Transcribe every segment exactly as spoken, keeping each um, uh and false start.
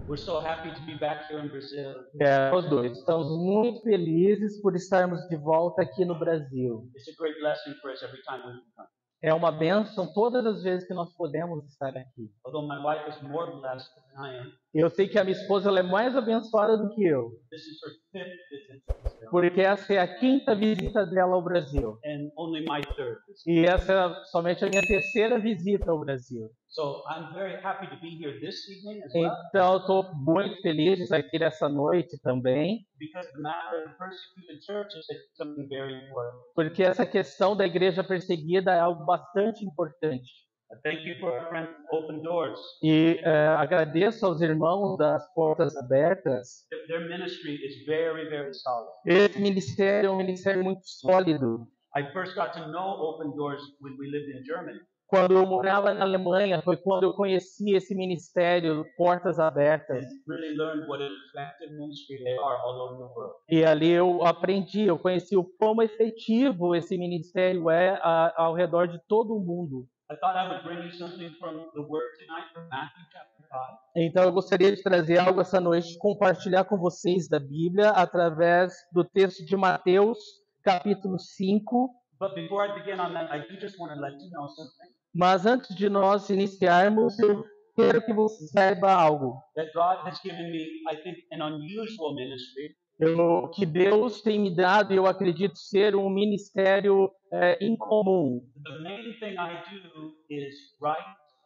We're so happy to be back here in Brazil. É, os dois. Estamos muito felizes por estarmos de volta aqui no Brasil. It's a great blessing for us every time we come. É uma bênção todas as vezes que nós podemos estar aqui. Although my wife is more blessed than I am, Eu sei que a minha esposa ela é mais abençoada do que eu, this is her fifth visit to Brazil, porque essa é a quinta visita dela ao Brasil. and only my third visit. E essa é somente a minha terceira visita ao Brasil. So I'm very happy to be here this evening as well, Então, eu estou muito feliz de estar aqui essa noite também, because the matter of persecuted churches is something very important. porque essa questão da igreja perseguida é algo bastante importante. I thank you for our friends Open Doors. E é, agradeço aos irmãos das Portas Abertas. Their- Their ministry is very, very solid. Esse ministério é um ministério muito sólido. I first got to know Open Doors when we lived in Germany. Quando eu morava na Alemanha, foi quando eu conheci esse ministério Portas Abertas. And really learned what an effective ministry they are all over the world. E ali eu aprendi, eu conheci o quão efetivo esse ministério é a, ao redor de todo o mundo. I thought I would bring you something from the Word tonight from Matthew chapter five. Então eu gostaria de trazer algo essa noite, compartilhar com vocês da Bíblia através do texto de Mateus, capítulo cinco. But before I begin on that, I do just want to let you know something. Mas antes de nós iniciarmos, eu quero que você saiba algo. That God has given me, I think, an unusual ministry. Eu, que Deus tem me dado, e eu acredito ser um ministério é, incomum. The main thing I do is write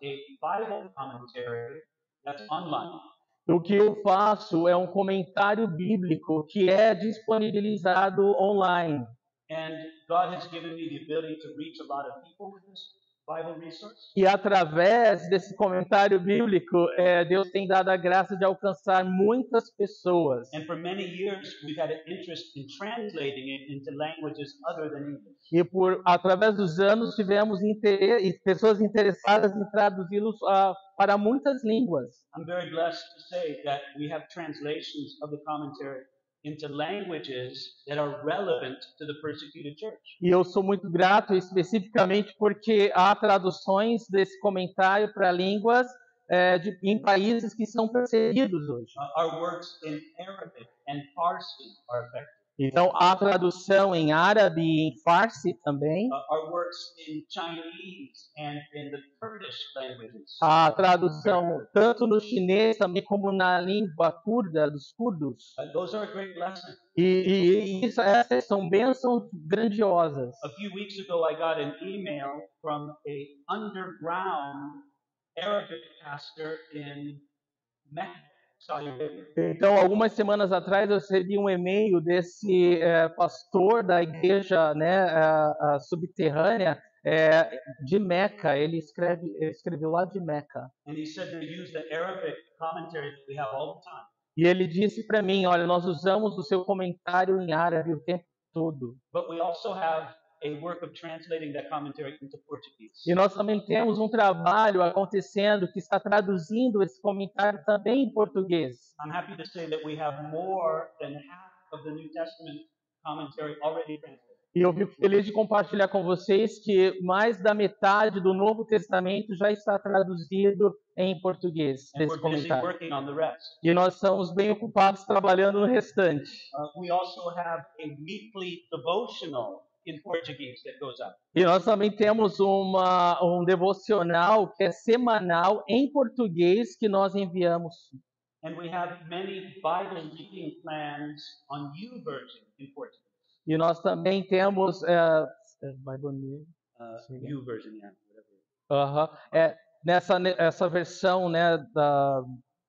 a Bible commentary that's online. O que eu faço é um comentário bíblico que é disponibilizado online. And God has given me the ability to reach a lot of people with this Bible resource. E através desse comentário bíblico, é, Deus tem dado a graça de alcançar muitas pessoas. And for many years, we've had an interest in translating it into languages other than English. E por através dos anos tivemos interesse, pessoas interessadas em traduzi-los ah, para muitas línguas. I'm very blessed to say that we have translations of the commentary into languages that are relevant to the persecuted church. E eu sou muito grato especificamente porque há traduções desse comentário para línguas é, de, em países que são perseguidos hoje. Uh, our works in Arabic and Farsi are effective. Então, há tradução em árabe e em farsi também. Uh, our works in Chinese and in the Kurdish languages. Há tradução tanto no chinês também como na língua curda dos curdos. Uh, those are a great blessing. E, e, e isso, essas são bênçãos grandiosas. A few weeks ago, I got an email from a underground Arabic pastor in Mecca, Saudi Arabia. Então, algumas semanas atrás, eu recebi um e-mail desse é, pastor da igreja, né, a, a subterrânea é, de Meca. Ele escreve, ele escreveu lá de Meca. And he said they use the Arabic commentary that we have all the time. E ele disse para mim, olha, nós usamos o seu comentário em árabe o tempo todo. But we also have a work of translating that commentary into Portuguese. E nós também temos um trabalho acontecendo que está traduzindo esse comentário também em português. I'm happy to say that we have more than half of the New Testament commentary already translated. E eu fico feliz de compartilhar com vocês que mais da metade do Novo Testamento já está traduzido em português, And desse we're busy comentário. working on the rest. E nós estamos bem ocupados trabalhando no restante. Uh, we also have a weekly devotional in Portuguese that goes out. E nós também temos uma, um devocional que é semanal em português que nós enviamos. And we have many Bible reading plans on YouVersion in Portuguese. E nós também temos é, é, Bible News. Uh, YouVersion, yeah, whatever. Aham. É, nessa essa versão, né, da,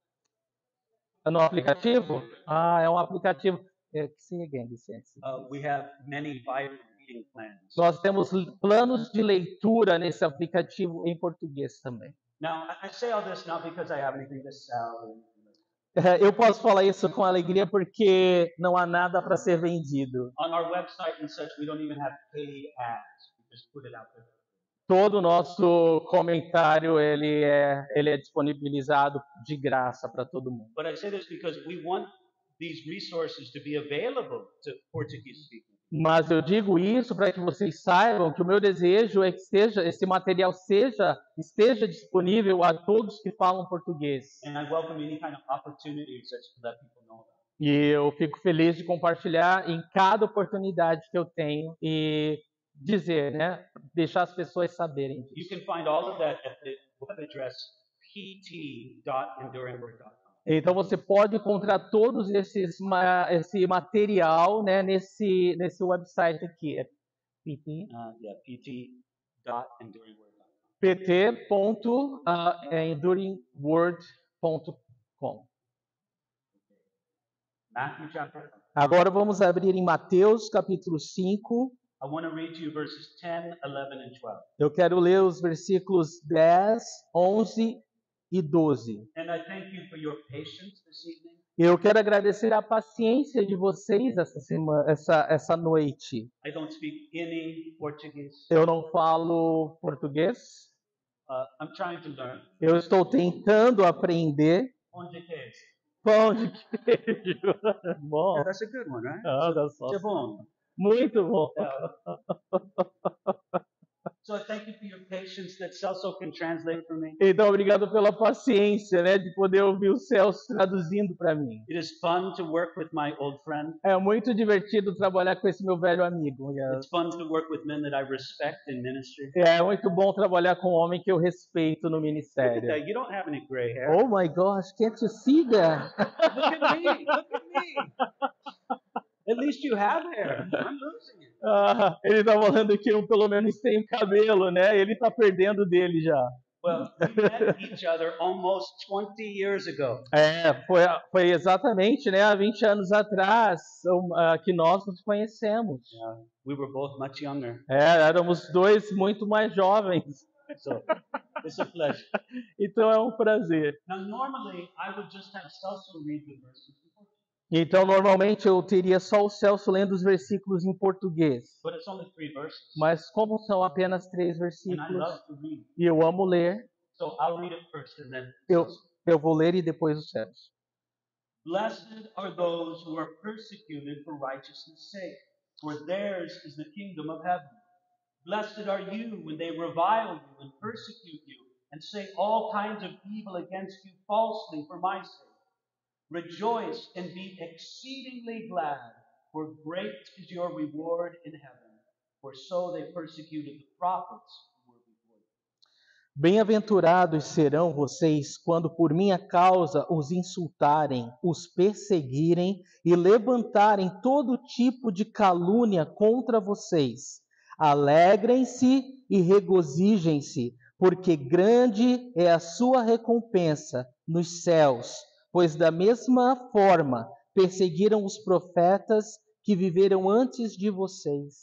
no aplicativo. Ah, é um aplicativo. É, sim, again, licença. Uh, we have many Bible reading plans. Nós temos planos de leitura nesse aplicativo em português também. Now, I I say all this not because I have anything to sell. É, eu posso falar isso com alegria porque não há nada para ser vendido. On our website and such, we don't even have paid ads. We just put it out there. Todo o nosso comentário ele é, ele é disponibilizado de graça para todo mundo. But I say this because we want these resources to be available to Portuguese speaking. Mas eu digo isso para que vocês saibam que o meu desejo é que seja, esse material seja, esteja disponível a todos que falam português. And I welcome any kind of opportunities that to let people know about. E eu fico feliz de compartilhar em cada oportunidade que eu tenho e dizer, né, deixar as pessoas saberem You disso. can find all of that at the web address p t dot enduring word dot com. Então você pode encontrar todos esses ma- esse material, né, nesse nesse website aqui, é pt Uh, yeah, p t dot enduring word dot com. pt ponto enduring word ponto com. Matthew chapter. Agora vamos abrir em Mateus capítulo cinco. I want to read to you verses ten, eleven, and twelve. Eu quero ler os versículos dez, onze e doze. And I thank you for your patience this evening. Eu quero agradecer a paciência de vocês essa semana, essa, essa noite. I don't speak any Portuguese. Eu não falo português. Uh, I'm trying to learn. Eu estou tentando aprender Onde que é esse? pão de queijo. Bom, That's a good one, right? ah, that's Isso é awesome. bom. Muito bom. So I thank you for your patience that Celso can translate for me. Então, obrigado pela paciência, né, de poder ouvir o Celso traduzindo para mim. It is fun to work with my old friend. É muito divertido trabalhar com esse meu velho amigo. It's fun to work with men that I respect in ministry. É muito bom trabalhar com um homem que eu respeito no Look at ministério. that. You don't have any gray hair. Oh my gosh, can't you see that? Look at me. Look at me. At least you have hair. I'm losing it. Ah, ele tá falando que eu pelo menos tenho cabelo, né? Ele tá perdendo dele já. Well, we met each other almost twenty years ago. É, foi, foi exatamente, né, há vinte anos atrás um, ah, que nós nos conhecemos. Yeah, we were both much younger. É, éramos dois muito mais jovens. So it's a pleasure. Então é um prazer. Now, normally I would just have Celso read the verses before, Então, normalmente eu teria só o Celso lendo os versículos em português. but it's only three verses. Mas como são apenas três And I versículos, love to read. e eu amo ler, So I'll read it first and then eu, Celso. eu vou ler e depois o Celso. Blessed are those who are persecuted for righteousness' sake, for theirs is the kingdom of heaven. Blessed are you when they revile you and persecute you and say all kinds of evil against you falsely for my sake. Rejoice and be exceedingly glad, for great is your reward in heaven. For so they persecuted the prophets who were before you. Bem-aventurados serão vocês quando por minha causa os insultarem, os perseguirem e levantarem todo tipo de calúnia contra vocês. Alegrem-se e regozijem-se, porque grande é a sua recompensa nos céus, pois da mesma forma perseguiram os profetas que viveram antes de vocês.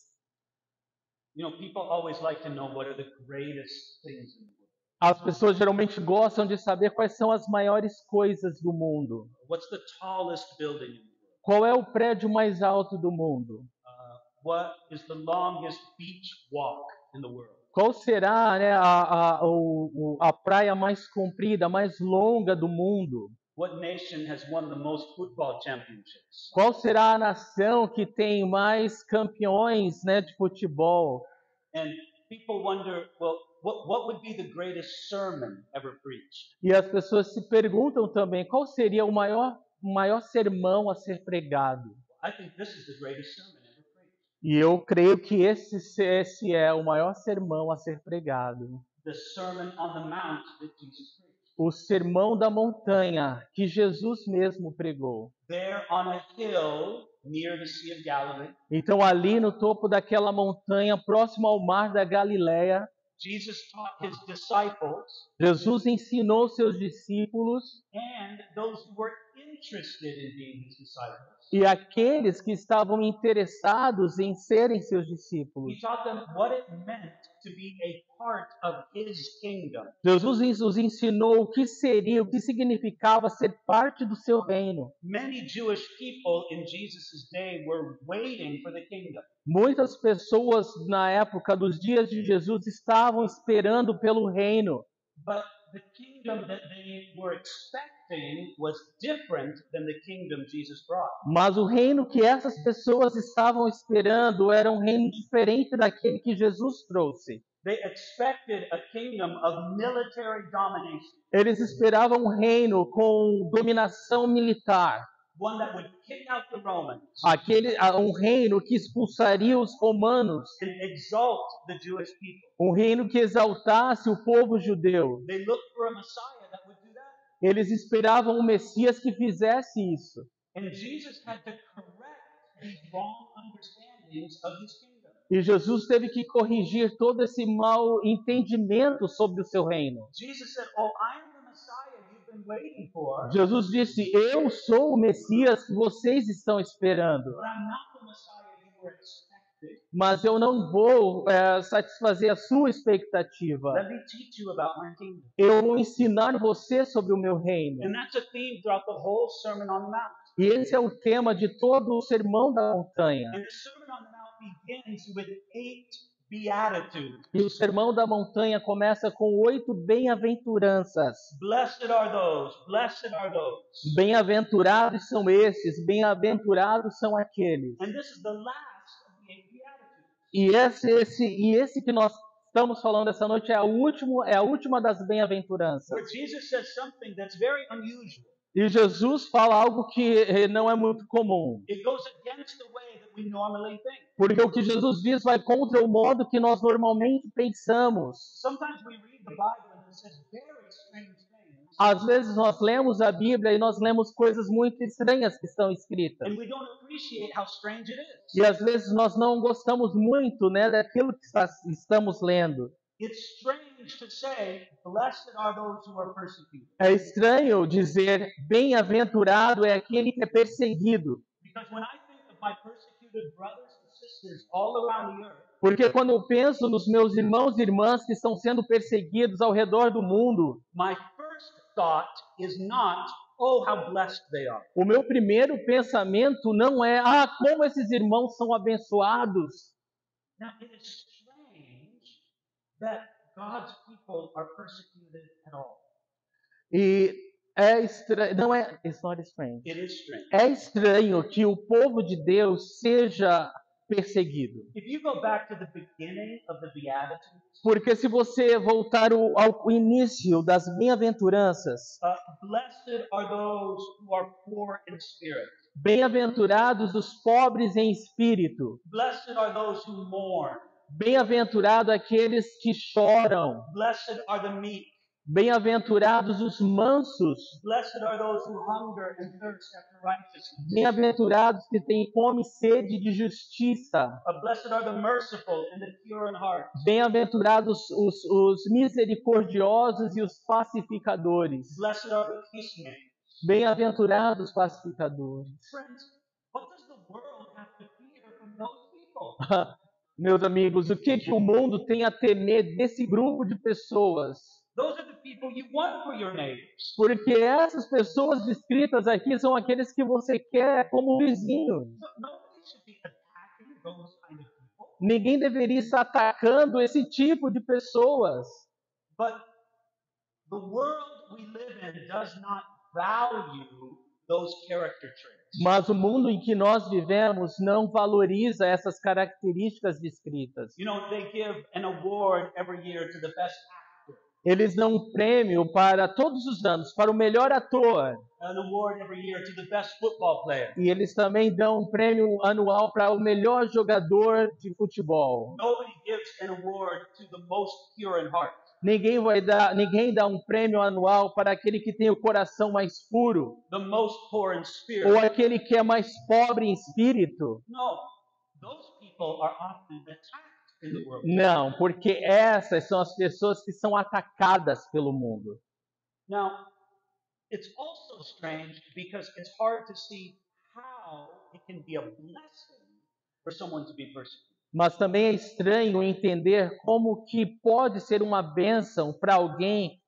You know, people always like to know what are the greatest things in the world. As pessoas geralmente gostam de saber quais são as maiores coisas do mundo. What's the tallest building in the world? Qual é o prédio mais alto do mundo? Uh, what is the longest beach walk in the world? Qual será, né, a, a, o, o- a praia mais comprida, mais longa do mundo? What nation has won the most football championships? Qual será a nação que tem mais campeões, né, de futebol? And people wonder, well, what, what would be the greatest sermon ever preached? E as pessoas se perguntam também qual seria o maior, o maior sermão a ser pregado. I think this is the greatest sermon ever preached. E eu creio que esse, esse é o maior sermão a ser pregado. The Sermon on the Mount that Jesus preached. O sermão da montanha que Jesus mesmo pregou. There on a hill near the Sea of Galilee, Então ali no topo daquela montanha, próximo ao mar da Galileia, Jesus taught his disciples Jesus ensinou seus discípulos and those who were interested in being his disciples. e aqueles que estavam interessados em serem seus discípulos. He taught them what it meant to be a part of his kingdom. Jesus os ensinou o que seria, o que significava ser parte do seu reino. Many Jewish people in Jesus' day were waiting for the kingdom. Muitas pessoas na época dos dias de Jesus estavam esperando pelo reino. But the kingdom that they were expecting was different than the kingdom Jesus brought. Mas o reino que essas pessoas estavam esperando era um reino diferente daquele que Jesus trouxe. They expected a kingdom of military domination, Eles esperavam um reino com dominação militar, one that would kick out the Romans aquele, ah, um reino que expulsaria os romanos, and exalt the Jewish people. um reino que exaltasse o povo judeu. They looked for a Messiah that would do that. Eles esperavam um Messias que fizesse isso. And Jesus had to correct these wrong understandings of his kingdom. E Jesus teve que corrigir todo esse mau entendimento sobre o seu reino. Jesus said, "Oh, I am the Messiah you've been waiting for, Jesus disse: Eu sou o Messias que vocês estão esperando, but I'm not the Messiah you were expecting. mas eu não vou é, satisfazer a sua expectativa. Let me teach you about my kingdom." Eu vou ensinar você sobre o meu reino. And that's a theme throughout the whole Sermon on the Mount. E esse é o tema de todo o Sermão da Montanha. And the Sermon on the Mount begins with eight beatitudes. E o Sermão da Montanha começa com oito bem-aventuranças. Blessed are those, blessed are those. Bem-aventurados são esses, bem-aventurados são aqueles. And this is the last of the eight beatitudes. E esse, esse, e esse que nós estamos falando essa noite é a, último, é a última das bem-aventuranças. Where Jesus says something that's very unusual. E Jesus fala algo que eh, não é muito comum. It goes against the way that we normally think. Porque o que Jesus diz vai contra o modo que nós normalmente pensamos. Sometimes we read the Bible and it says very strange things. Às vezes nós lemos a Bíblia e nós lemos coisas muito estranhas que estão escritas. And we don't appreciate how strange it is. E às vezes nós não gostamos muito, né, daquilo que está, estamos lendo. It's strange to say, blessed are those who are persecuted. É estranho dizer bem-aventurado é aquele que é perseguido. Because when I think of my persecuted brothers and sisters all around the earth, Porque quando eu penso nos meus irmãos e irmãs que estão sendo perseguidos ao redor do mundo, my first thought is not, oh, how blessed they are. o meu primeiro pensamento não é, ah, como esses irmãos são abençoados. Now, it is strange that God's people are persecuted at all. E é estranho, não é, it's not strange. It is strange. É estranho que o povo de Deus seja perseguido. If you go back to the beginning of the Beatitudes, Porque se você voltar ao, ao início das bem-aventuranças, uh, blessed are those who are poor in spirit. bem-aventurados os pobres em espírito, Blessed are those who mourn. bem-aventurados aqueles que choram, Blessed are the meek. bem-aventurados os mansos, Blessed are those who hunger and thirst after righteousness. bem-aventurados que têm fome e sede de justiça, Uh, blessed are the merciful and the pure in heart. bem-aventurados os, os misericordiosos e os pacificadores, Blessed are the peacemakers. bem-aventurados pacificadores. Friends, what does the world have to fear from those people? Meus amigos, o que, que o mundo tem a temer desse grupo de pessoas? Those are the people you want for your neighbors. Porque essas pessoas descritas aqui são aqueles que você quer como vizinho. No, nobody should be attacking those kind of people. Ninguém deveria estar atacando esse tipo de pessoas. But the world we live in does not value those character traits. Mas o mundo em que nós vivemos não valoriza essas características descritas. You know, they give an award every year to the best actor, Eles dão um prêmio para todos os anos, para o melhor ator. an award every year to the best football player. E eles também dão um prêmio anual para o melhor jogador de futebol. Nobody gives an award to the most pure in heart. Ninguém vai dar, ninguém dá um prêmio anual para aquele que tem o coração mais puro, The most poor in ou spirit. aquele que é mais pobre em espírito. No, those people are often attacked in the world. Não, porque essas são as pessoas que são atacadas pelo mundo. Now, it's also strange because it's hard to see how it can be a blessing for someone to be persecuted. Mas também é estranho entender como que pode ser uma bênção para alguém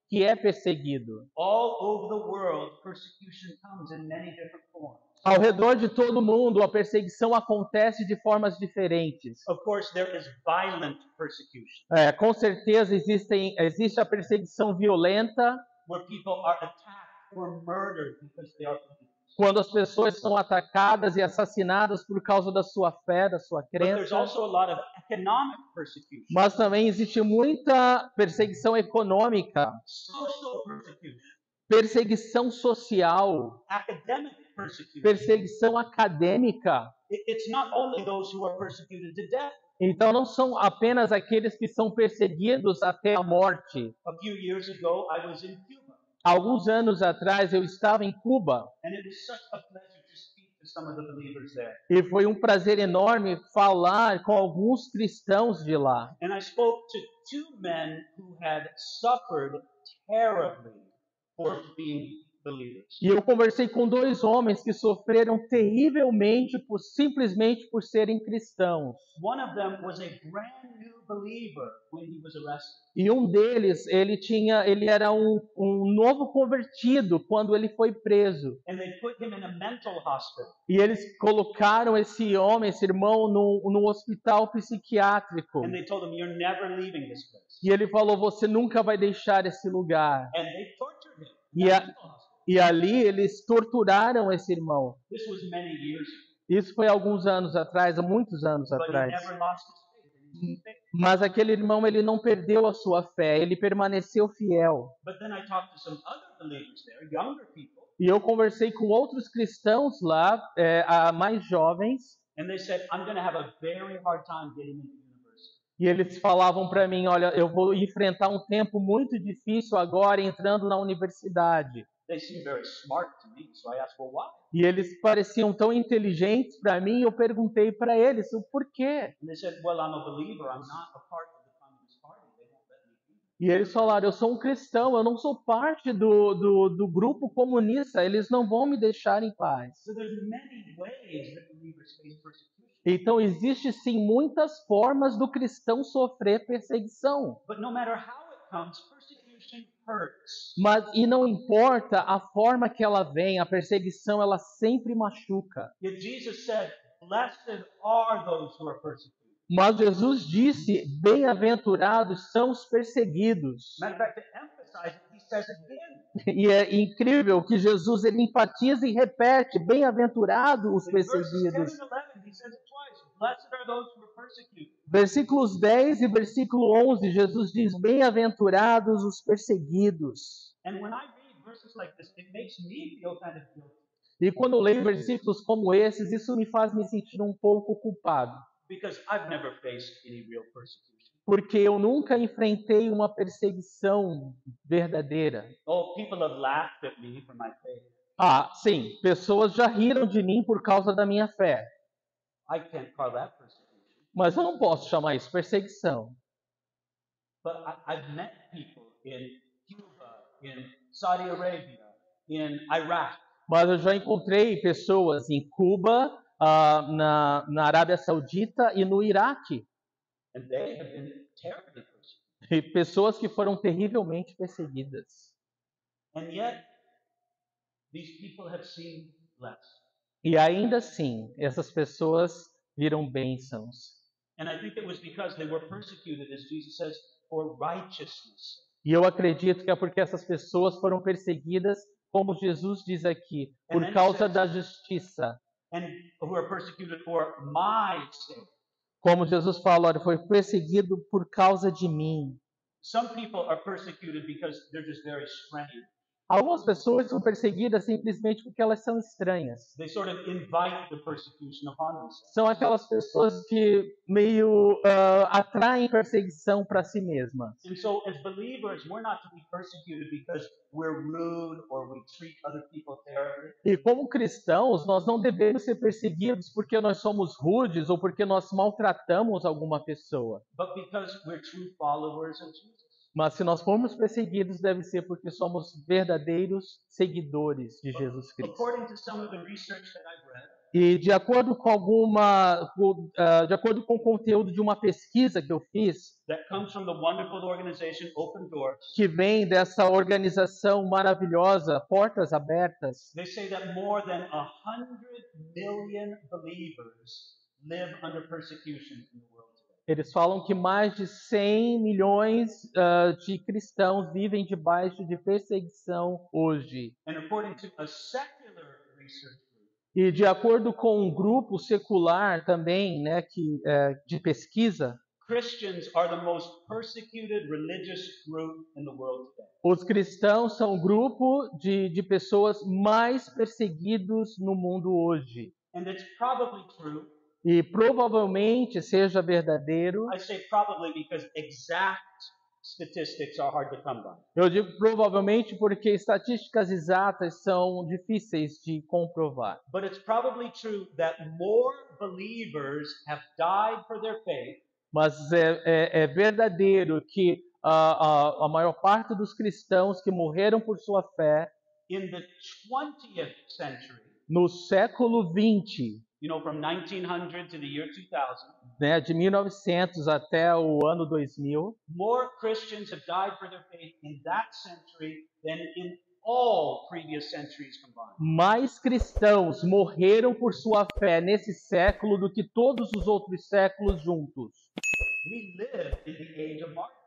que é perseguido. All over the world, persecution comes in many different forms. Ao redor de todo mundo, a perseguição acontece de formas diferentes. Of course, there is violent persecution, É, com certeza existem, existe a perseguição violenta, where people are attacked or murdered because they are believers. quando as pessoas são atacadas e assassinadas por causa da sua fé, da sua But there's crença. also a lot of economic persecution, Mas também existe muita perseguição econômica, social persecution, perseguição social, academic persecution. perseguição acadêmica. It- It's not only those who are persecuted to death. Então não são apenas aqueles que são perseguidos até a morte. A few years ago, I was in Cuba, Alguns anos atrás eu estava em Cuba and it was such a pleasure to speak to some of the believers there. e foi um prazer enorme falar com alguns cristãos de lá. And I spoke to two men who had suffered terribly for being believers. E eu conversei com dois homens que sofreram terrivelmente por, simplesmente por serem cristãos. One of them was a brand new believer when he was arrested. E um deles, ele tinha, ele era um, um novo convertido quando ele foi preso. And they put him in a mental hospital. E eles colocaram esse homem, esse irmão, num, num hospital psiquiátrico. And they told him, "You're never leaving this place." E ele falou, você nunca vai deixar esse lugar. And they tortured him. in E, that a, mental hospital. e ali eles torturaram esse irmão. This was many years ago, Isso foi alguns anos atrás, há muitos anos but he atrás. never lost his faith. in his faith. Mas aquele irmão, ele não perdeu a sua fé, ele permaneceu fiel. But then I talked to some other believers there, younger people, E eu conversei com outros cristãos lá, é, a- mais jovens, and they said, "I'm going to have a very hard time getting into university." e eles falavam para mim, olha, eu vou enfrentar um tempo muito difícil agora entrando na universidade. They seemed very smart to me, so I asked, "Well, why?" E eles pareciam tão inteligentes para mim, eu perguntei para eles o porquê. And they said, "Well, I'm a believer. I'm not a part of the Communist Party. They won't let me be." E eles falaram, eu sou um cristão, eu não sou parte do, do, do grupo comunista, eles não vão me deixar em paz. So there's many ways that believers face persecution. Então existe sim muitas formas do cristão sofrer perseguição. But no matter how it comes, persecution hurts. Mas e não importa a forma que ela vem, a perseguição ela sempre machuca. Yet Jesus said, "Blessed are those who are persecuted." Mas Jesus disse, bem-aventurados são os perseguidos. Matter of fact, to emphasize it, he says it again. E é incrível que Jesus ele enfatiza e repete, bem-aventurados os In verses ten perseguidos. and eleven, he says it twice. Blessed are those who are persecuted. Versículos dez e versículo onze, Jesus diz, bem-aventurados os perseguidos. And when I read verses like this, it makes me feel kind of guilty. E quando eu leio versículos como esses, isso me faz me sentir um pouco culpado. Because I've never faced any real persecution. Porque eu nunca enfrentei uma perseguição verdadeira. Oh, people have laughed at me for my faith. Ah, sim, pessoas já riram de mim por causa da minha fé. I can't call that persecution. Mas eu não posso chamar isso perseguição. But I, I've met people in Cuba, in Saudi Arabia, in Iraq, Mas eu já encontrei pessoas em Cuba, ah, na, na Arábia Saudita e no Iraque. and they have been terribly persecuted. E pessoas que foram terrivelmente perseguidas. And yet, these people have seen less. E ainda assim, essas pessoas viram bênçãos. And I think it was because they were persecuted, as Jesus says, for righteousness. E eu acredito que é porque essas pessoas foram perseguidas, como Jesus diz aqui, por causa da justiça. And who are persecuted for my sake. Como Jesus fala, olha, foi perseguido por causa de mim. Some people are persecuted because they're just very strange. Algumas pessoas são perseguidas simplesmente porque elas são estranhas. They sort of invite the persecution upon themselves. São aquelas pessoas que meio ah, atraem perseguição para si mesmas. And so, as believers, we're not to be persecuted because we're rude or we treat other people terribly. E como cristãos, nós não devemos ser perseguidos porque nós somos rudes ou porque nós maltratamos alguma pessoa. But because we're true followers of Jesus. Mas se nós formos perseguidos, deve ser porque somos verdadeiros seguidores de Jesus Cristo. According to some of the research that I've read, E de acordo com alguma, com, ah, de acordo com o conteúdo de uma pesquisa que eu fiz, that comes from the wonderful organization Open Doors, que vem dessa organização maravilhosa, Portas Abertas, they say that more than a hundred million believers live under persecution in the world today. eles falam que mais de cem milhões ah, de cristãos vivem debaixo de perseguição hoje. And according to a secular research group, E de acordo com um grupo secular também, né, que, é, de pesquisa, Christians are the most persecuted religious group in the world today. os cristãos são o grupo de, de pessoas mais perseguidos no mundo hoje. And it's probably true. E provavelmente seja verdadeiro. I say probably because exact statistics are hard to come by. Eu digo provavelmente porque estatísticas exatas são difíceis de comprovar. But it's probably true that more believers have died for their faith Mas é, é, é verdadeiro que a, a, a maior parte dos cristãos que morreram por sua fé in the twentieth century, no século vinte, you know, from nineteen hundred to the year two thousand, né, de mil e novecentos até o ano dois mil, more Christians have died for their faith in that century than in all previous centuries combined. mais cristãos morreram por sua fé nesse século do que todos os outros séculos juntos. We live in the age of martyrs.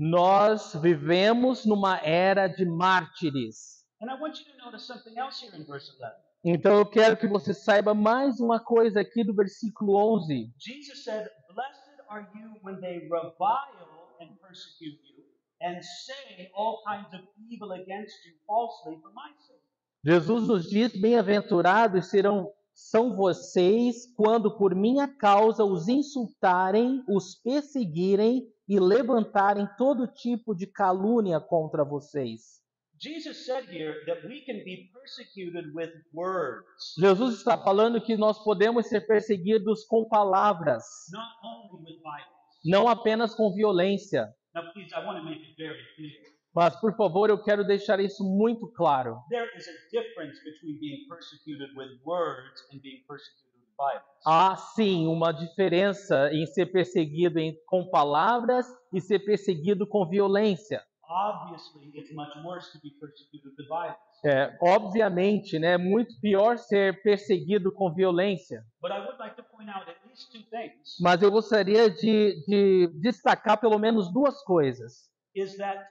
Nós vivemos numa era de mártires. And I want you to notice something else here in verse eleven. Então eu quero que você saiba mais uma coisa aqui do versículo onze. Jesus said, "Blessed are you when they revile and persecute you and say all kinds of evil against you falsely for my sake." Jesus nos diz: bem-aventurados serão são vocês quando por minha causa os insultarem, os perseguirem e levantarem todo tipo de calúnia contra vocês. Jesus said here that we can be persecuted with words, Jesus está falando que nós podemos ser perseguidos com palavras, not only with violence. não apenas com violência. Now, please, I want to make it very clear. Mas, por favor, eu quero deixar isso muito claro. There is a difference between being persecuted with words and being persecuted with violence. Há sim uma diferença em ser perseguido em, com palavras e ser perseguido com violência. Obviously, it's much worse to be persecuted with violence. É, obviamente, né, é muito pior ser perseguido com violência. But I would like to point out at least two things. Mas eu gostaria de, de destacar pelo menos duas coisas. Is that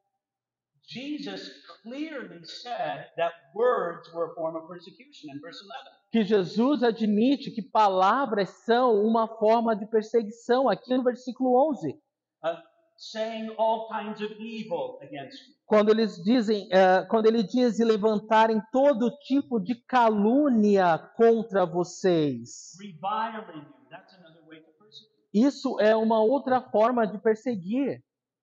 Jesus clearly said that words were a form of persecution in verse eleven. Que Jesus admite que palavras são uma forma de perseguição aqui no versículo onze. Uh, saying all kinds of evil against you. Quando eles dizem, uh, quando ele diz e levantarem todo tipo de calúnia contra vocês. Reviling you. That's another way to persecute. Isso é uma outra forma de perseguir.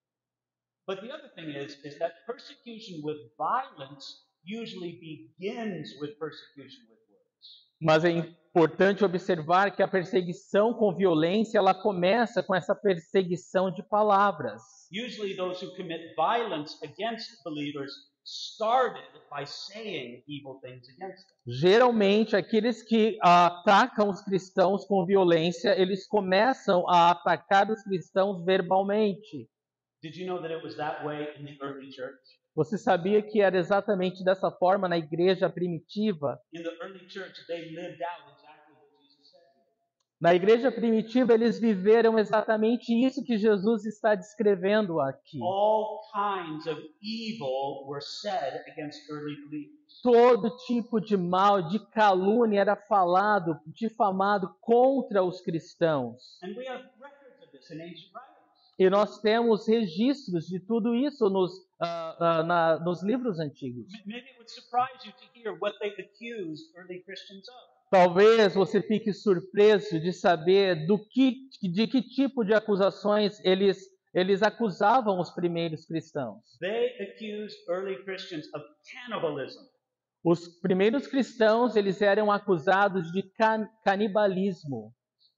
But the other thing is, is that persecution with violence usually begins with persecution with words. Mas é importante observar que a perseguição com violência, ela começa com essa perseguição de palavras. Usually those who commit violence against believers started by saying evil things against them. Geralmente, aqueles que atacam os cristãos com violência, eles começam a atacar os cristãos verbalmente. Did you know that it was that way in the early church? Você sabia que era exatamente dessa forma na igreja primitiva? In the early church, they lived out exactly what Jesus said here. Na igreja primitiva, eles viveram exatamente isso que Jesus está descrevendo aqui. All kinds of evil were said against early believers. Todo tipo de mal, de calúnia era falado, difamado contra os cristãos. And we have records of this in ancient writings. E nós temos registros de tudo isso nos, uh, uh, na, nos livros antigos. Maybe it would surprise you to hear what they accused early Christians of. Talvez você fique surpreso de saber do que, de que tipo de acusações eles, eles acusavam os primeiros cristãos. They accused early Christians of cannibalism. Os primeiros cristãos eles eram acusados de can, canibalismo.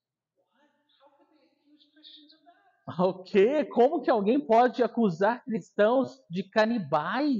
How could they accuse Christians of that? O quê? Como que alguém pode acusar cristãos de canibais?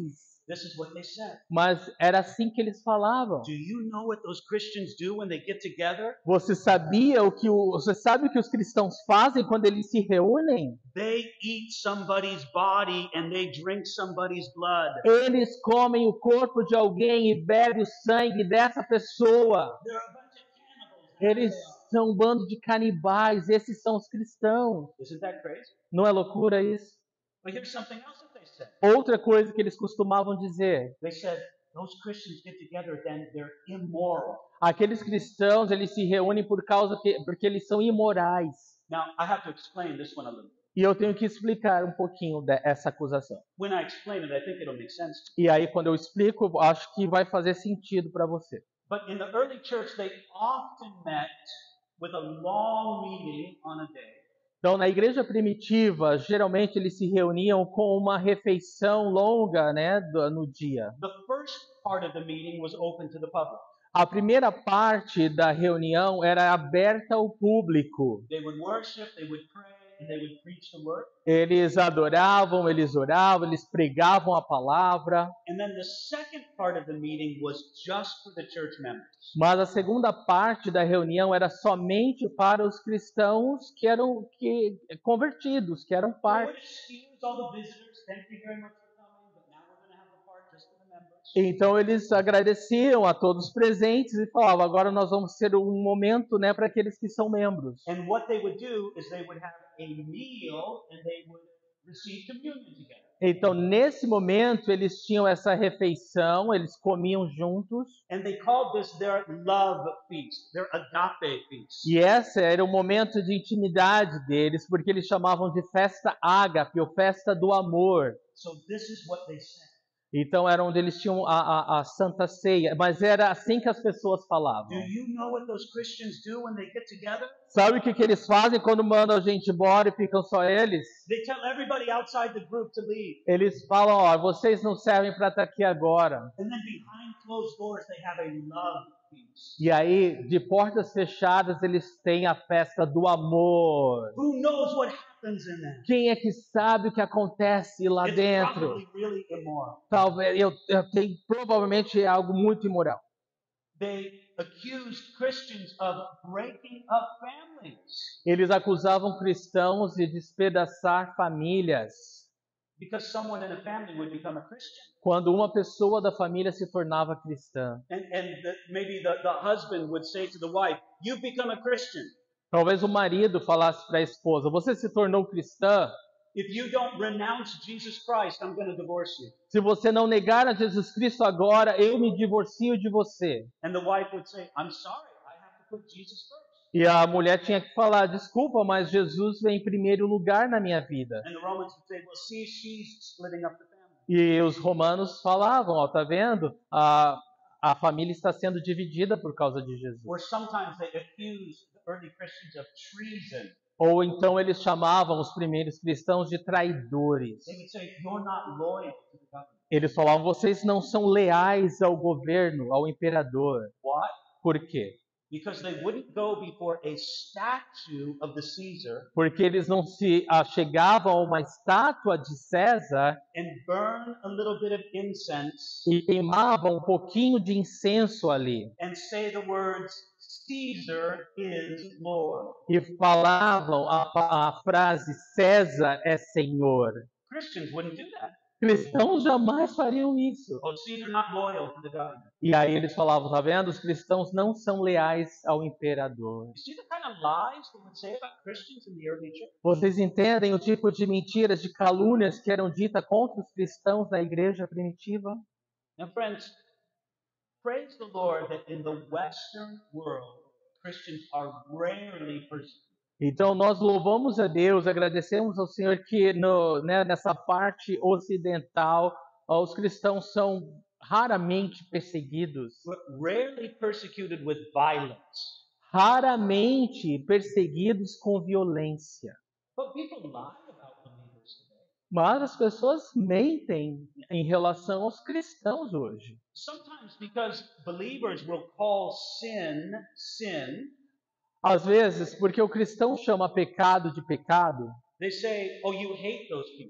This is what they said. Mas era assim que eles falavam. Do you know what those Christians do when they get together? Você sabia o que o, você sabe o que os cristãos fazem quando eles se reúnem? They eat somebody's body and they drink somebody's blood. Eles comem o corpo de alguém e bebem o sangue dessa pessoa. They're a bunch of cannibals. Eles são um bando de canibais, esses são os cristãos. Isn't that crazy? Não é loucura isso? But here's something else that they said. Outra coisa que eles costumavam dizer: They said, those Christians get together, then they're immoral. aqueles cristãos, eles se reúnem por causa que porque eles são imorais. Now, I have to explain this one a little. E eu tenho que explicar um pouquinho dessa acusação. When I explain it, I think it'll make sense to E aí, quando eu explico, eu acho que vai fazer sentido para você. you. But in the early church, they often met with a long meeting on a day. Então, na igreja primitiva, geralmente eles se reuniam com uma refeição longa, né, do- no dia. The first part of the meeting was open to the public. A primeira parte da reunião era aberta ao público. They would worship, they would pray, and they would preach the word. Eles adoravam, eles oravam, eles pregavam a palavra. And then the second part of the meeting was just for the church members. Mas a segunda parte da reunião era somente para os cristãos que eram que, convertidos, que eram They parte. would excuse all the visitors. Thank you very much for coming, but now we're going to have a part just for the members. Então eles agradeciam a todos os presentes e falavam: agora nós vamos ter um momento, né, para aqueles que são membros. And what they would do is they would have a meal and they would receive communion together. Então nesse momento eles tinham essa refeição, eles comiam juntos. And they called this their love feast, their agape feast. E esse era o momento de intimidade deles, porque eles chamavam de festa ágape, ou festa do amor. So this is what they said. Então era onde eles tinham a, a, a Santa Ceia, mas era assim que as pessoas falavam. Do you know what those Christians do when they get together? Sabe o que, que eles fazem quando mandam a gente embora e ficam só eles? They tell everybody outside the group to leave. Eles falam: ó, vocês não servem para estar aqui agora. And then behind closed doors, they have a love feast. E aí, de portas fechadas, eles têm a festa do amor. Who knows what happens in there? Quem é que sabe o que acontece lá It's dentro? probably really immoral. Talvez eu, eu tenho, provavelmente é algo muito imoral. They accused Christians of breaking up families Eles acusavam cristãos de despedaçar famílias. because someone in a family would become a Christian. Quando uma pessoa da família se tornava cristã. And, and the, maybe the, the husband would say to the wife, "You've become a Christian. Talvez o marido falasse para a esposa: você se tornou cristã? If you don't renounce Jesus Christ, I'm going to divorce you." Se você não negar a Jesus Cristo agora, eu me divorcio de você. And the wife would say, "I'm sorry, I have to put Jesus first." E a mulher tinha que falar: desculpa, mas Jesus vem em primeiro lugar na minha vida. And the Romans would say, "Well, see, she's splitting up the family." E os romanos falavam: ó, tá vendo? A, a família está sendo dividida por causa de Jesus. Or sometimes they accused the early Christians of treason. Ou então eles chamavam os primeiros cristãos de traidores. They would say, "You're not loyal to the government." Eles falavam: vocês não são leais ao governo, ao imperador. Why? Por quê? Because they wouldn't go before a statue of the Caesar Porque eles não se achegavam a uma estátua de César and burn a little bit of incense e queimavam um pouquinho de incenso ali. and say the words, "Caesar is Lord." E falavam a, a frase: César é Senhor. Christians wouldn't do that. Cristãos jamais fariam isso. Oh, Caesar not loyal to the government. E aí eles falavam: tá vendo? Os cristãos não são leais ao imperador. You see the kind of lies they would say about Christians in the early church? Vocês entendem o tipo de mentiras, de calúnias que eram ditas contra os cristãos na igreja primitiva? Now, friends, praise the Lord that in the Western world, Christians are rarely persecuted. Então nós louvamos a Deus, agradecemos ao Senhor que no, né, nessa parte ocidental os cristãos são raramente perseguidos, But rarely persecuted with violence. raramente perseguidos com violência. But people lie about believers today. Mas as pessoas mentem em relação aos cristãos hoje. Sometimes because believers will call sin, sin, Às vezes, porque o cristão chama pecado de pecado, they say, "Oh, you hate those people."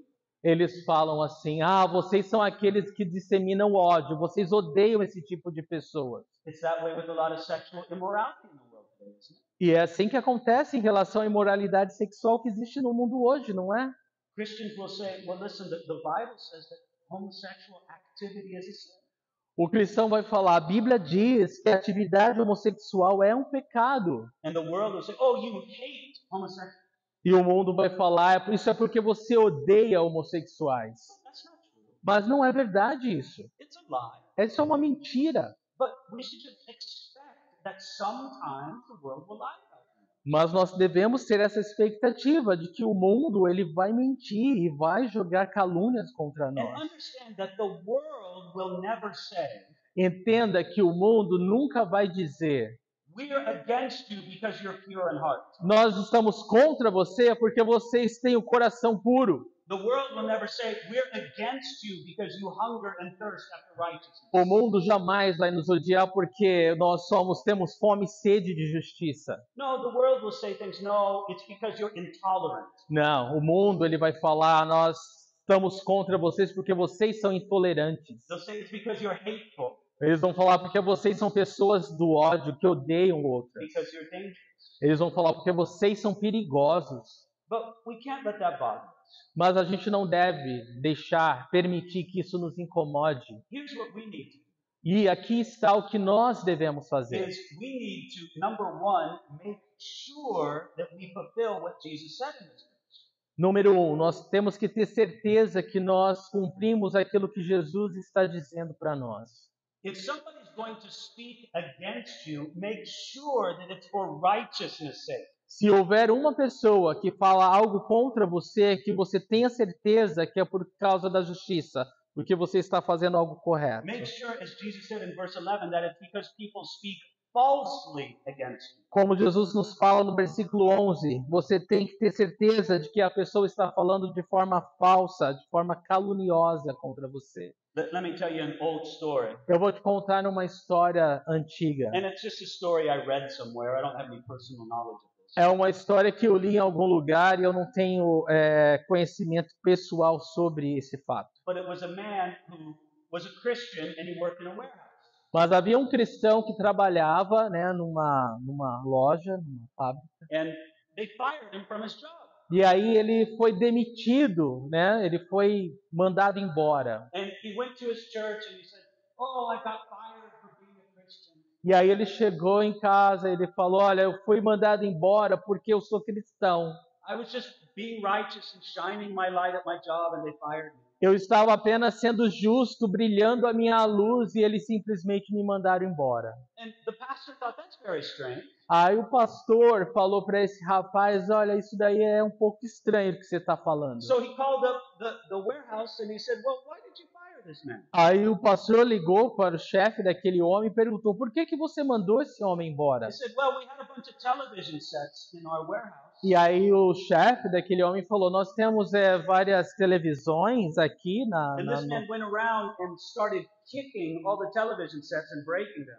eles falam assim: ah, vocês são aqueles que disseminam ódio, vocês odeiam esse tipo de pessoas. It's that way with a lot of sexual immorality in the world today, isn't it? E é assim que acontece em relação à imoralidade sexual que existe no mundo hoje, não é? Christians will say, well, listen, the, the Bible says that homosexual activity is a sin. O cristão vai falar, a Bíblia diz que a atividade homossexual é um pecado. And the world will say, oh, you hate homosexuals. E o mundo vai falar, isso é porque você odeia homossexuais. That's not true. Mas não é verdade isso. It's a lie. É só uma mentira. But we should just expect that sometimes the world will lie about you. Mas nós devemos ter essa expectativa de que o mundo ele vai mentir e vai jogar calúnias contra And nós. understand that the world will never say, Entenda que o mundo nunca vai dizer: we are against you because you're pure in heart. nós estamos contra você porque vocês têm o coração puro. The world will never say, we're against you because you hunger and thirst after righteousness. O mundo jamais vai nos odiar porque nós somos temos fome e sede de justiça. No, the world will say things, no, it's because you're intolerant. Não, o mundo ele vai falar: nós estamos contra vocês porque vocês são intolerantes. They'll say it's because you're hateful, Eles vão falar porque vocês são pessoas do ódio, que odeiam outras. because you're dangerous. Eles vão falar porque vocês são perigosos. But we can't let that bother us. Mas a gente não deve deixar, permitir que isso nos incomode. Here's what we need to do. E aqui está o que nós devemos fazer. Is we need to, number one, make sure that we fulfill what Jesus said in this verse. Número um, nós temos que ter certeza que nós cumprimos aquilo que Jesus está dizendo para nós. If somebody's going to speak against you, make sure that it's for righteousness' sake. Se houver uma pessoa que fala algo contra você, que você tenha certeza que é por causa da justiça, porque você está fazendo algo correto. Make sure, as Jesus said in verse eleven, that it's because people speak falsely against you. Como Jesus nos fala no versículo onze, você tem que ter certeza de que a pessoa está falando de forma falsa, de forma caluniosa contra você. Let, let me tell you an old story. Eu vou te contar uma história antiga. And it's just a story I read somewhere. I don't have any personal knowledge of this. É uma história que eu li em algum lugar e eu não tenho é, conhecimento pessoal sobre esse fato. But it was a man who was a Christian and he worked in a warehouse. Mas havia um cristão que trabalhava, né, numa, numa loja, numa fábrica. And they fired him from his job. E aí ele foi demitido, né? Ele foi mandado embora. And he went to his church and he said, oh, I got fired for being a Christian. E aí ele chegou em casa e ele falou: olha, eu fui mandado embora porque eu sou cristão. I was just being righteous and shining my light at my job and they fired me. Eu estava apenas sendo justo, brilhando a minha luz e eles simplesmente me mandaram embora. And the pastor thought, that's very strange. Aí o pastor falou para esse rapaz: olha, isso daí é um pouco estranho o que você está falando. So he called up the, the warehouse and he said, well, why did you fire this man? Aí o pastor ligou para o chefe daquele homem e perguntou: por que que você mandou esse homem embora? He said, well, we had a bunch of television sets in our warehouse. E aí o chefe daquele homem falou: nós temos é, várias televisões aqui na, And na, this man went around and started kicking all the television sets and breaking them.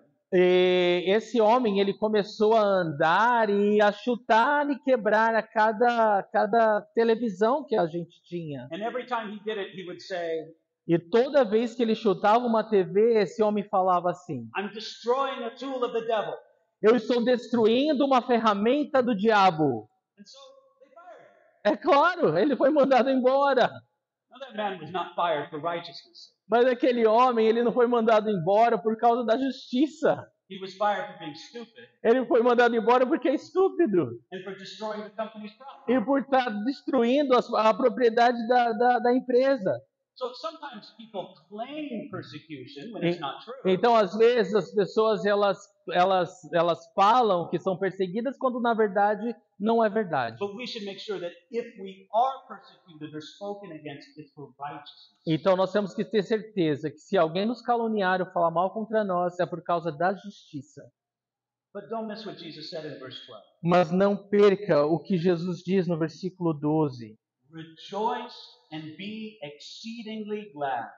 E esse homem ele começou a andar e a chutar e quebrar a cada, cada televisão que a gente tinha. And every time he did it, he would say, E toda vez que ele chutava uma T V, esse homem falava assim: I'm destroying a tool of the devil. eu estou destruindo uma ferramenta do diabo. And so they fired him. É claro, ele foi mandado embora. Now that man was not fired for righteousness. Mas aquele homem, ele não foi mandado embora por causa da justiça. He was fired for being stupid Ele foi mandado embora porque é estúpido. and for destroying the company's E property. por estar destruindo a, a propriedade da, da, da empresa. So sometimes people claim persecution when it's not true. Então, às vezes, as pessoas elas, elas, elas falam que são perseguidas quando, na verdade, não é verdade. But we should make sure that if we are persecuted or spoken against, it's for righteousness. Então, nós temos que ter certeza que se alguém nos caluniar ou falar mal contra nós, é por causa da justiça. But don't miss what Jesus said in verse twelve. Mas não perca o que Jesus diz no versículo doze. Rejoice and be exceedingly glad.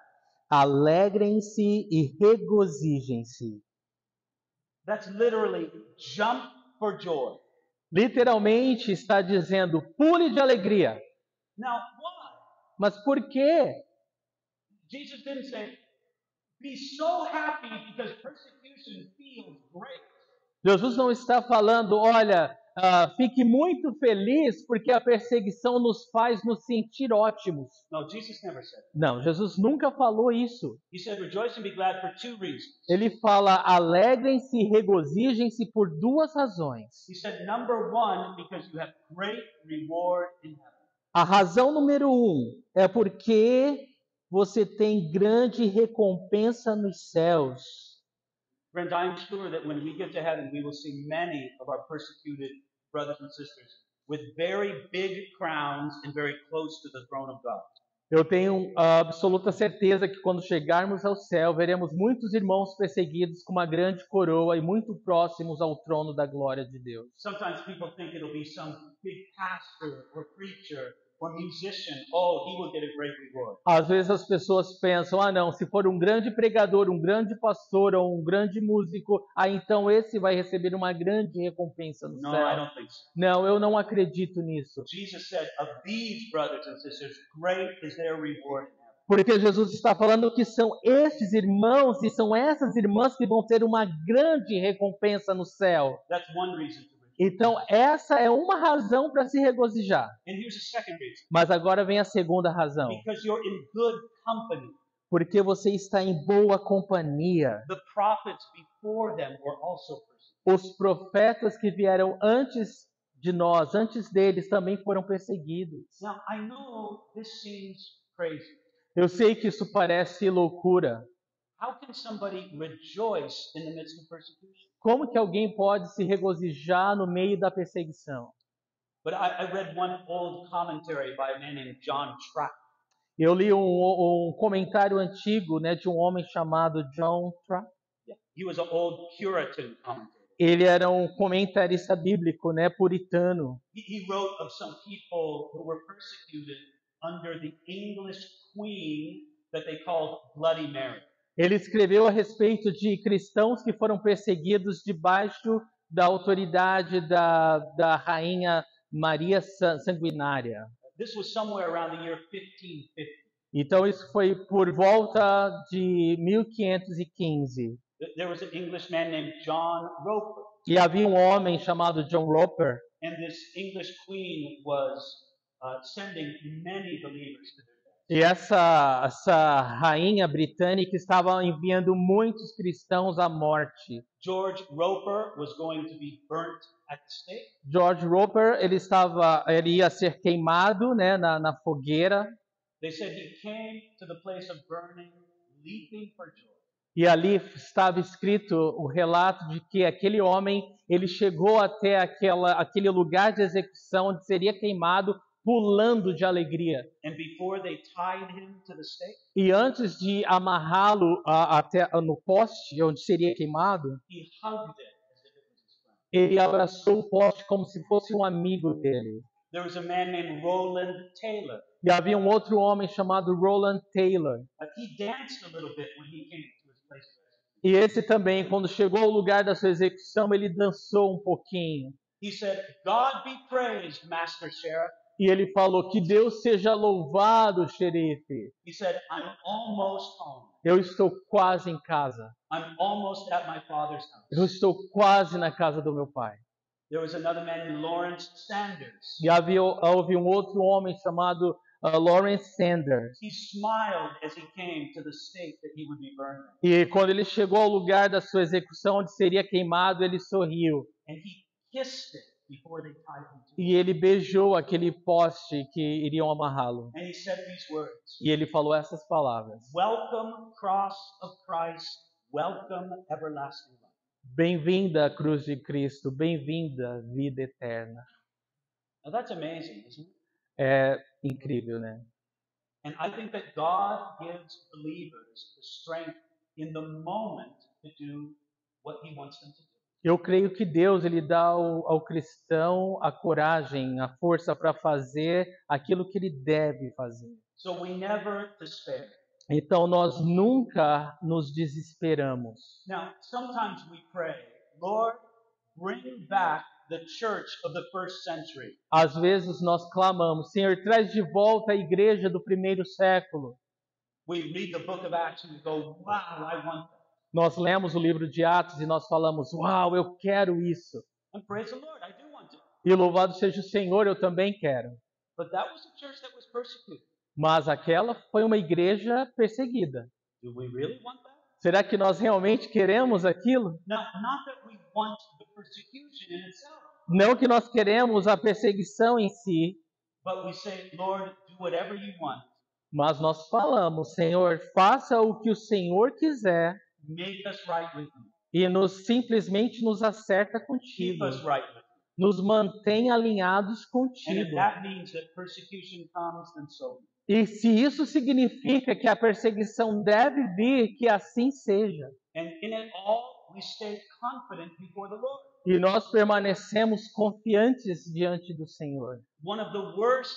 Alegrem-se e regozijem-se. That's literally jump for joy. Literalmente está dizendo: pule de alegria. Now, why? Mas por quê? Jesus didn't say, be so happy because persecution feels great. Jesus não está falando, olha, ah, fique muito feliz porque a perseguição nos faz nos sentir ótimos. No, Jesus never said that. Não, Jesus nunca falou isso. He said, rejoice and be glad for two reasons. Ele fala, alegrem-se e regozijem-se por duas razões. He said, number one, because you have great reward in heaven. A razão número um é porque você tem grande recompensa nos céus. Friends, I'm sure that when we get to heaven, we will see many of our persecuted brothers and sisters with very big crowns and very close to the throne of God. Eu tenho a absoluta certeza que quando chegarmos ao céu, veremos muitos irmãos perseguidos com uma grande coroa e muito próximos ao trono da glória de Deus. Sometimes people think it'll be some big pastor or preacher or musician. Oh, he will get a great reward. Às vezes as pessoas pensam, ah não, se for um grande pregador, um grande pastor ou um grande músico, ah então esse vai receber uma grande recompensa no No, I céu. don't think so. Não, eu não acredito nisso. Jesus said, of these brothers and sisters, great is their reward in heaven. Porque Jesus está falando que são estes irmãos e são essas irmãs que vão ter uma grande recompensa no céu. That's one reason to rejoice. Então, essa é uma razão para se regozijar. And here's the second reason. Mas agora vem a segunda razão. Because you're in good company. Porque você está em boa companhia. The prophets before them were also persecuted. Os profetas que vieram antes de nós, antes deles, também foram perseguidos. Now, I know this seems crazy. Eu sei que isso parece loucura. How can somebody rejoice in the midst of persecution? Como que alguém pode se regozijar no meio da perseguição? But I, I read one old commentary by a man named John Trapp. Eu li um, um comentário antigo, né, de um homem chamado John Trapp. He was an old Puritan commentator. Ele era um comentarista bíblico, né, puritano. He, he wrote of some people who were persecuted under the English queen that they called Bloody Mary. Ele escreveu a respeito de cristãos que foram perseguidos debaixo da autoridade da, da rainha Maria Sanguinária. This was somewhere around the year fifteen fifty. Então isso foi por volta de mil quinhentos e quinze. There was an Englishman named John Roper, E havia um homem chamado John Roper. and this English queen was uh, sending many believers to their death. E essa, essa rainha britânica estava enviando muitos cristãos à morte. George Roper was going to be burnt at the stake. George Roper, ele estava, ele ia ser queimado, né, na, na fogueira. They said he came to the place of burning, leaping for joy. E ali estava escrito o relato de que aquele homem, ele chegou até aquela, aquele lugar de execução onde seria queimado, pulando de alegria. And before they tied him to the stake, E antes de amarrá-lo a- até no poste onde seria queimado, he hugged it as if it was his friend. ele abraçou o poste como se fosse um amigo dele. There was a man named Roland Taylor. E havia um outro homem chamado Roland Taylor. Uh, he danced a little bit when he came to his place of execution. E esse também, quando chegou ao lugar da sua execução, ele dançou um pouquinho. He said, God be praised, Master Sheriff. E ele falou, que Deus seja louvado, xerife. He said, I'm almost home. Eu estou quase em casa. I'm almost at my father's Eu house. estou quase na casa do meu pai. There was another man named Lawrence Sanders. E havia, houve um outro homem chamado uh, Lawrence Sanders. He smiled as he came to the stake that he would be burned on. E quando ele chegou ao lugar da sua execução, onde seria queimado, ele sorriu. And he kissed it before they tied him to it. E ele beijou aquele poste que iriam amarrá-lo. And he said these words, E ele falou essas palavras. welcome, cross of Christ, welcome, everlasting life. Bem-vinda, cruz de Cristo. Bem-vinda, vida eterna. Now that's amazing, isn't it? É incrível, né? And I think that God gives believers the strength in the moment to do what he wants them to do. Eu creio que Deus ele dá ao, ao cristão a coragem, a força para fazer aquilo que ele deve fazer. So we never despair. Então nós nunca nos desesperamos. Now, sometimes we pray, Lord, bring back the church of the first century. Às vezes nós clamamos, Senhor, traz de volta a igreja do primeiro século. We read the book of Acts and we go, wow, I want that. Nós lemos o livro de Atos e nós falamos, uau, eu quero isso. And praise the Lord, I do want it. E louvado seja o Senhor, eu também quero. But that was a church that was persecuted. Mas aquela foi uma igreja perseguida. Do we really want that? Será que nós realmente queremos aquilo? Now, not that we want the persecution in itself, Não que nós queremos a perseguição em si, but we say, Lord, do whatever you want. mas nós falamos, Senhor, faça o que o Senhor quiser Make us right with you. e nos simplesmente nos acerta Keep contigo. us right with you. Nos mantém alinhados And if contigo. that means that persecution comes, then so be it. E se isso significa que a perseguição deve vir, que assim seja. And in it all, we stay confident before the Lord. E nós permanecemos confiantes diante do Senhor. One of the worst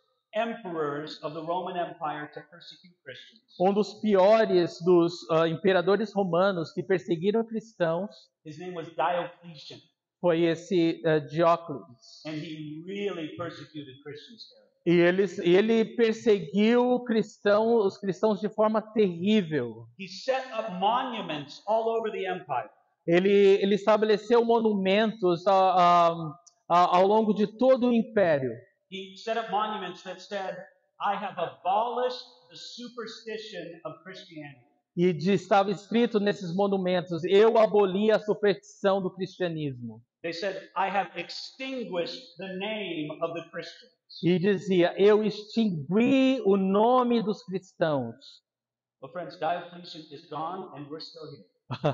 emperors of the Roman Empire to persecute Christians. Um dos piores dos ah, imperadores romanos que perseguiram cristãos His name was Diocletian, foi esse ah, Dióclides. and he really persecuted Christians there. E eles, ele perseguiu cristão, os cristãos de forma terrível. He set up monuments all over the empire. Ele, ele estabeleceu monumentos ah, ah, ah, ao longo de todo o império. He set up monuments that said, I have abolished the superstition of Christianity. E de- estava escrito nesses monumentos: eu aboli a superstição do cristianismo. They said, I have extinguished the name of the Christians. E dizia: eu extingui o nome dos cristãos. Well, friends, Diocletian is gone and we're still here.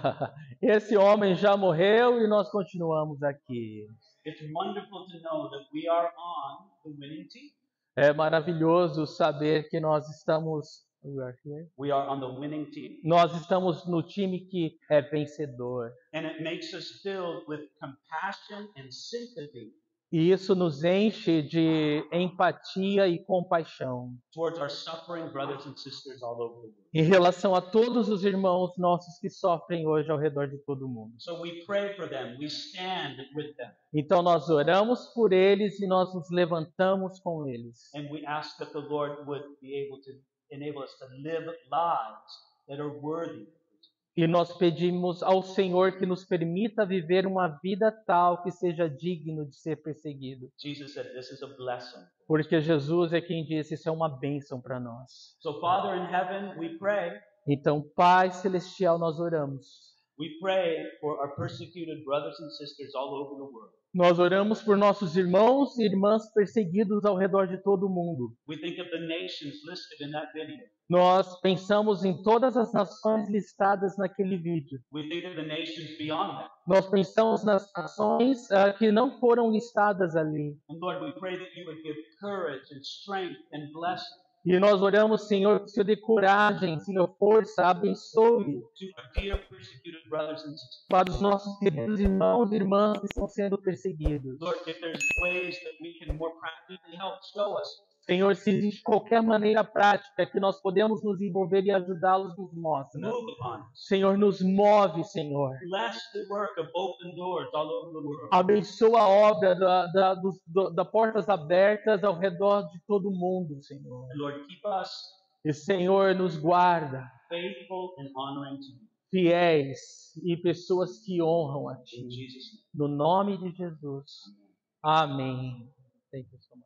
Esse homem já morreu e nós continuamos aqui. It's wonderful to know that we are on the winning team. É maravilhoso saber que nós estamos We are on the winning team. nós estamos no time que é vencedor. And it makes us filled with compassion and sympathy E isso nos enche de empatia e compaixão towards our suffering brothers and sisters all over the world. em relação a todos os irmãos nossos que sofrem hoje ao redor de todo mundo. So we pray for them. We stand with them. Então nós oramos por eles e nós nos levantamos com eles. And we ask that the Lord would be able to enable us to live lives that are worthy. E nós pedimos ao Senhor que nos permita viver uma vida tal que seja digno de ser perseguido. Jesus said, this is a blessing. Porque Jesus é quem disse, isso é uma bênção para nós. So, Father in heaven, we pray. Então, Pai Celestial, nós oramos. We pray for our persecuted brothers and sisters all over the world. Nós oramos por nossos irmãos e irmãs perseguidos ao redor de todo o mundo. We think of the nations listed in that video. Nós pensamos em todas as nações listadas naquele vídeo. We think of the nations beyond that. Nós pensamos nas nações ah, que não foram listadas ali. And Lord, we pray that you would give courage and strength and blessing E nós oramos, Senhor, que o Senhor dê coragem, Senhor, força, abençoe to our dear persecuted brothers and sisters. para os nossos queridos irmãos e irmãs que estão sendo perseguidos. Lord, if there's ways that we can more practically help, show us. Senhor, se existe qualquer maneira prática que nós podemos nos envolver e ajudá-los, nos mostra. Move upon us. Senhor, nos move, Senhor. Bless the work of open doors all over the world. Abençoa a obra da, da, dos, do- da portas abertas ao redor de todo mundo, Senhor. And Lord, keep us E, Senhor, nos guarda, faithful and honoring to you. fiéis e pessoas que honram a In Ti. Jesus' name. No nome de Jesus. Amém. Thank you so much.